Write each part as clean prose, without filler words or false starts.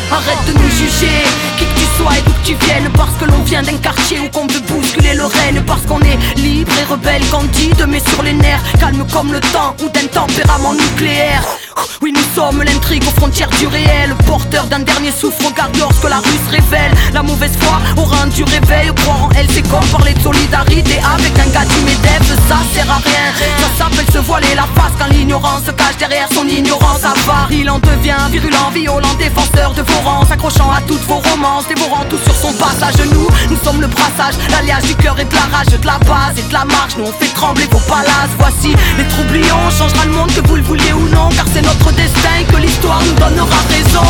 Arrête de nous juger, qui que tu sois et d'où que tu viennes. Parce que l'on vient d'un quartier où qu'on veut bousculer le règne. Parce qu'on est libre et rebelle, candide mais sur les nerfs, calme comme le temps ou d'un tempérament nucléaire. Oui, nous sommes l'intrigue aux frontières du réel, porteur d'un dernier souffle. Regarde lorsque la rue se révèle. La mauvaise foi aura un du réveil. Croire en elle, c'est comme parler de solidarité avec un gars du MEDEF. Ça sert à rien, ça s'appelle se voiler la face. Quand l'ignorance se cache derrière son ignorance avare, il en devient virulent, violent, défenseur de vos rangs, s'accrochant à toutes vos romances, dévorant tout sur son passage. Nous sommes le brassage, l'alliage du cœur et de la rage, de la base et de la marche. Nous on fait trembler vos palaces. Voici les troublions, on changera le monde que vous le vouliez ou non, car c'est notre destin et que l'histoire nous donnera raison.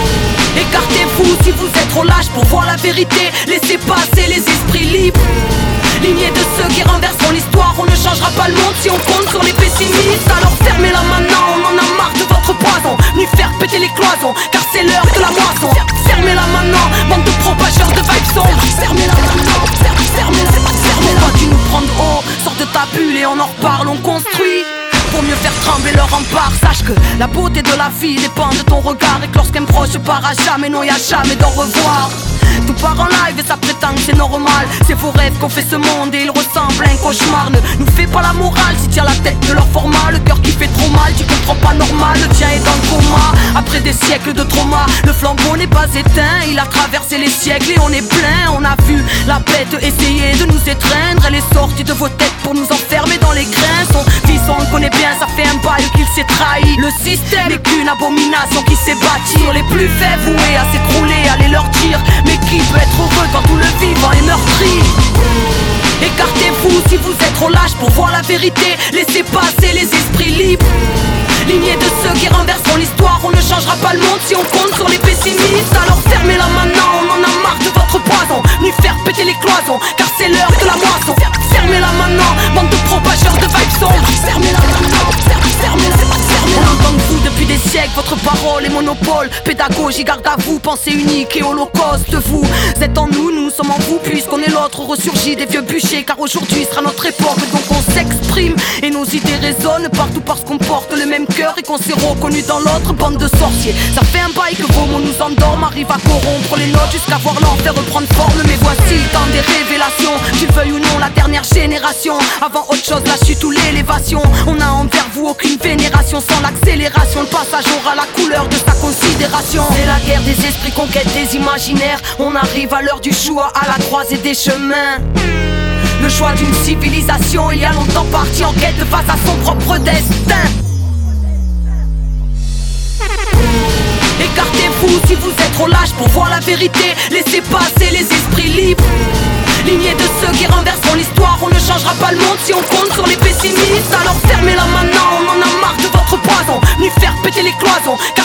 Écartez-vous si vous êtes trop lâche pour voir la vérité. Laissez passer les esprits libres, lignée de ceux qui renverseront l'histoire. On ne changera pas le monde si on compte sur les pessimistes. Alors fermez-la maintenant, on en a marre de votre poison. Venus faire péter les cloisons, car c'est l'heure de la moisson. Fermez-la maintenant, bande de propageurs de vibes sombres. Fermez-la maintenant, fermez-la. Pas dû nous prendre haut, sors de ta bulle et on en reparle, on construit. Pour mieux faire trembler leur rempart, sache que la beauté de la vie dépend de ton regard. Et que lorsqu'un proche part à jamais, non y'a jamais d'au revoir. Tout part en live et ça prétend que c'est normal. C'est vos rêves qu'on fait ce monde et il ressemble à un cauchemar. Ne nous fais pas la morale si tiens la tête de leur format. Le cœur qui fait trop mal, tu comprends pas normal. Le tien est dans le coma, après des siècles de trauma. Le flambeau n'est pas éteint, il a traversé les siècles et on est plein. On a vu la bête essayer de nous étreindre. Elle est sortie de vos têtes pour nous enfermer dans les grains. Son fils on le connaît bien, ça fait un bail qu'il s'est trahi. Le système n'est qu'une abomination qui s'est bâtie sur les plus faibles, voués à s'écrouler. Allez leur dire, mais qui peut être heureux quand tout le vivant est meurtri? Écartez-vous si vous êtes trop lâche pour voir la vérité. Laissez passer les esprits libres, lignée de ceux qui renverseront l'histoire. On ne changera pas le monde si on compte sur les pessimistes. Alors fermez-la maintenant, on en a marre de votre poison. Venus faire péter les cloisons, car c'est l'heure de la moisson. Fermez-la maintenant, bande de propageurs de vibes sombres. Fermez-la maintenant, fermez-la. On entend de vous depuis des siècles, votre parole est monopole. Pédagogie, garde à vous, pensée unique et holocauste. Vous êtes en nous, nous sommes en vous, puisqu'on est l'autre, ressurgit des vieux bûchers. Car aujourd'hui sera notre époque, donc on s'exprime et nos idées résonnent partout parce qu'on porte le même cœur et qu'on s'est reconnu dans l'autre. Bande de sorciers, ça fait un bail que vos mots nous endorment, arrivent à corrompre les notes jusqu'à voir l'enfer reprendre forme. Mais voici le temps des révélations, tu le veuilles ou non, la dernière génération. Avant autre chose, la chute ou l'élévation. On a envers vous aucune vénération. Sans l'accélération, le passage aura la couleur de sa considération. C'est la guerre des esprits, conquête des imaginaires. On arrive à l'heure du choix, à la croisée des chemins. Le choix d'une civilisation, il y a longtemps parti en quête face à son propre destin. Écartez-vous si vous êtes trop lâche pour voir la vérité. Laissez passer les esprits libres, lignée de ceux qui renverseront l'histoire. On ne changera pas le monde si on compte sur les pessimistes. Alors fermez-la maintenant, on en a marre de votre poison. Venus faire péter les cloisons,